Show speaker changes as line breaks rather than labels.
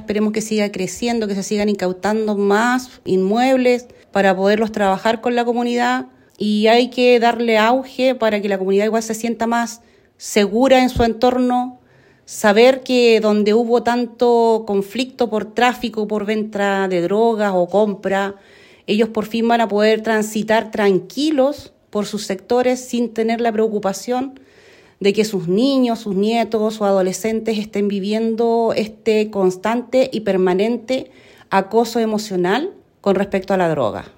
esperemos que siga creciendo, que se sigan incautando más inmuebles para poderlos trabajar con la comunidad, y hay que darle auge para que la comunidad igual se sienta más segura en su entorno, saber que donde hubo tanto conflicto por tráfico, por venta de drogas o compra, ellos por fin van a poder transitar tranquilos por sus sectores sin tener la preocupación de que sus niños, sus nietos o adolescentes estén viviendo este constante y permanente acoso emocional con respecto a la droga.